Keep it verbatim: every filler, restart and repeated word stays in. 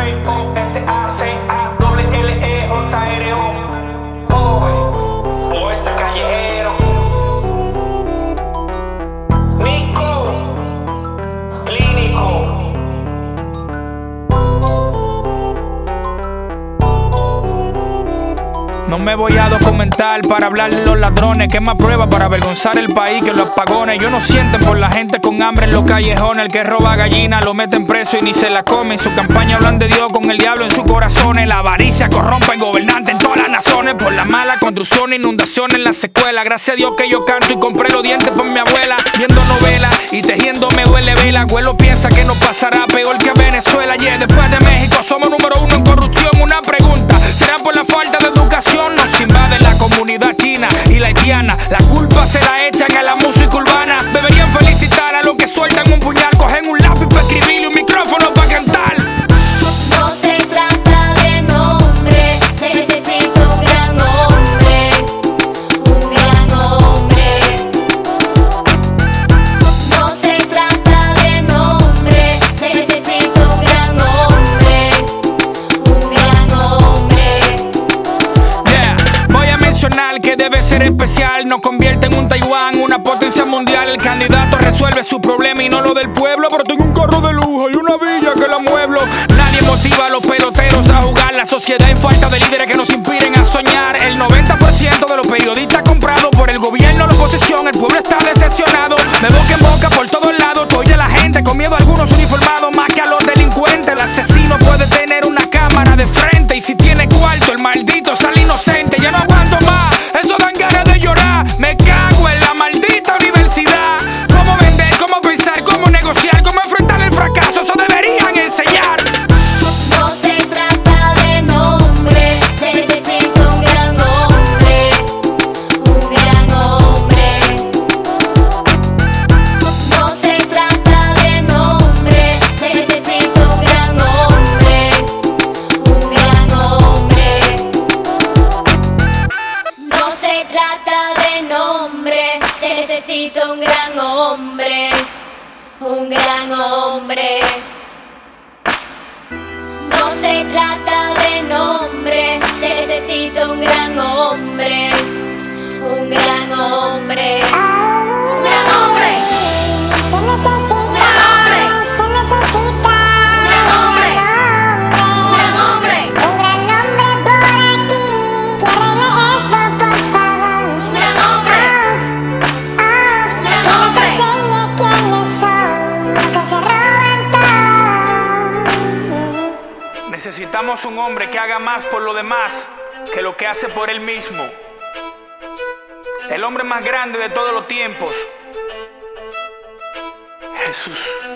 P O T A C A L L E J R O. Oh, poeta callejero. Nico, clínico. No me voy a documentar para hablar de los ladrones, que más prueba para avergonzar el país que los apagones. Ellos no sienten por la gente con hambre en los callejones. El que roba gallina lo meten preso y ni se la come. En su campaña hablan de Dios con el diablo en sus corazones. La avaricia corrompe el gobernante en todas las naciones. Por la mala construcción, inundación en las escuelas. Gracias a Dios que yo canto y compré los dientes por mi abuela. Viendo novelas y tejiendo me duele vela. Abuelo piensa que nos pasará peor que a Venezuela. Yeah, después de México somos número uno en corrupción. Una pregunta, ¿será por la falta de educación? Nos invade la comunidad china y la haitiana. La culpa se la echan a la música urbana. Deberían felicitar a los que sueltan un puñal, cogen un lápiz para escribir y un micrófono para cantar. No se trata de nombre, se necesita un gran hombre, un gran hombre. No se trata de nombre, se necesita un gran hombre, un gran hombre. Voy a mencionar que debe ser especial. Nos convierte en un Taiwán, una potencia mundial. El candidato resuelve su problema y no lo del pueblo. Pero tengo un carro de lujo y una villa que la mueblo. Nadie motiva a los peloteros a jugar. La sociedad en falta de líderes que nos inspiren a soñar. El noventa por ciento de los periodistas comprados por el gobierno, la oposición. El pueblo está decepcionado. De boca en boca por todos lados. Oye la gente con miedo a algunos uniformados más que a los delincuentes. El asesino puede tener una cámara de frente y si tiene cuarto el maldito sale inocente. Ya no aguanto más, eso dan ganas de llorar. Me cago en la maldita universidad. Cómo vender, cómo pensar, cómo negociar, cómo enfrentar el fracaso, eso deberían enseñar. No se trata de nombre, se necesita un gran hombre, un gran hombre. No se trata de nombre, se necesita un gran hombre, un gran hombre. No se trata de nombre, se necesita un gran hombre, un gran hombre. No se trata de nombre, se necesita un gran hombre, un gran hombre. Un gran hombre. Un gran hombre. Un gran hombre. Un gran hombre. Un gran hombre por aquí, que arregle eso, por favor. Un gran hombre. Un gran hombre. Que nos enseñe quiénes son los que se roban todo. Necesitamos un hombre que haga más por lo demás que lo que hace por él mismo. El hombre más grande de todos los tiempos, Jesús.